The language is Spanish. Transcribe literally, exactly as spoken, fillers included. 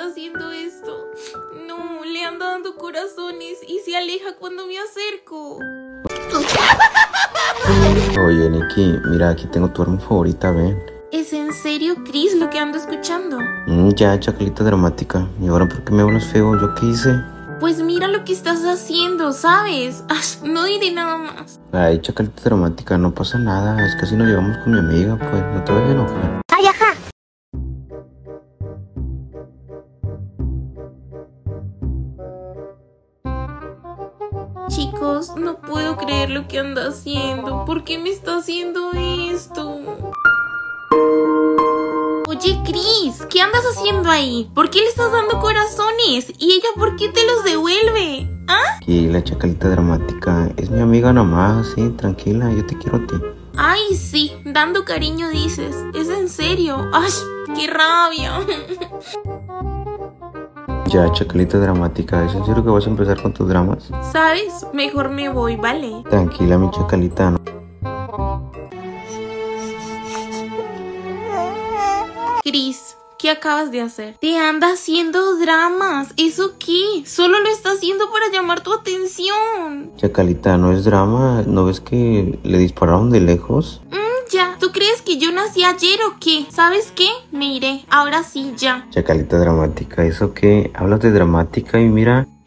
haciendo esto? No, le anda dando corazones y se aleja cuando me acerco. Oye, Nikki, mira, aquí tengo tu arma favorita, ven. ¿Es en serio, Chris, lo que ando escuchando? Mm, ya, chacalita dramática. ¿Y ahora por qué me hablas feo? ¿Yo qué hice? Pues mira lo que estás haciendo, ¿sabes? Ay, no diré nada más. Ay, chacalita dramática, no pasa nada. Es que así nos llevamos con mi amiga, pues no te vayas a enojar. ¡Ay, ajá! Chicos, no puedo creer lo que anda haciendo. ¿Por qué me está haciendo esto? Oye, Chris, ¿qué andas haciendo ahí? ¿Por qué le estás dando corazones? ¿Y ella por qué te los devuelve? ¿Ah? Y la chacalita dramática es mi amiga nomás, sí, tranquila, yo te quiero a ti. Ay, sí, dando cariño dices. ¿Es en serio? ¡Ay, qué rabia! Ya, chacalita dramática, ¿es en serio que vas a empezar con tus dramas? ¿Sabes? Mejor me voy, ¿vale? Tranquila, mi chacalita, ¿no? Chris, ¿qué acabas de hacer? Te anda haciendo dramas. ¿Eso qué? Solo lo está haciendo para llamar tu atención. Chacalita, no es drama, ¿no ves que le dispararon de lejos? Mm, ya. ¿Tú crees que yo nací ayer o qué? ¿Sabes qué? Me iré. Ahora sí, ya. Chacalita dramática, ¿eso qué? Hablas de dramática y mira...